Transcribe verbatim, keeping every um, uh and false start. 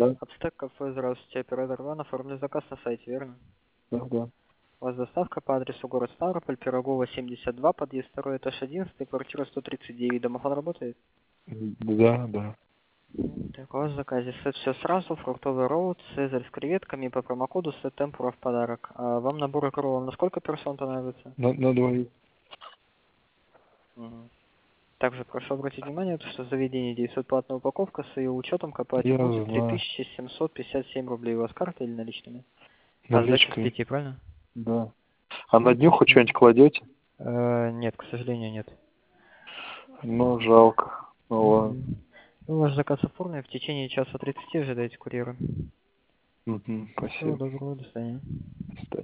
Да, Обстек кафе, здравствуйте, оператор Иван, оформлю заказ на сайте, верно? да, да. У вас доставка по адресу город Ставрополь, Пирогова, семьдесят два, подъезд второй, этаж одиннадцать, квартира сто тридцать девять. Домофон работает? Да, да. Так, у вас в заказе сет все сразу, фруктовый ролл, цезарь с креветками по промокоду сет темпура в подарок. А вам набор икру на сколько персон понадобится? На, на двоих. Мгм. Также прошу обратить внимание, что заведение девятьсот платная упаковка с ее учетом копать Я будет три знаю. тысячи семьсот пятьдесят семь рублей. У вас карта или наличными? А сдача с Наличкой. пяти, правильно? Да. А на Ну, днюху пусть. что-нибудь кладете? Э, нет, к сожалению, нет. Ну, жалко. Ну ладно. Мгм. Ну, ваш заказ оформлен, в течение часа тридцати ожидайте курьера. Мгм, Всего спасибо. доброго, до свидания. До свидания.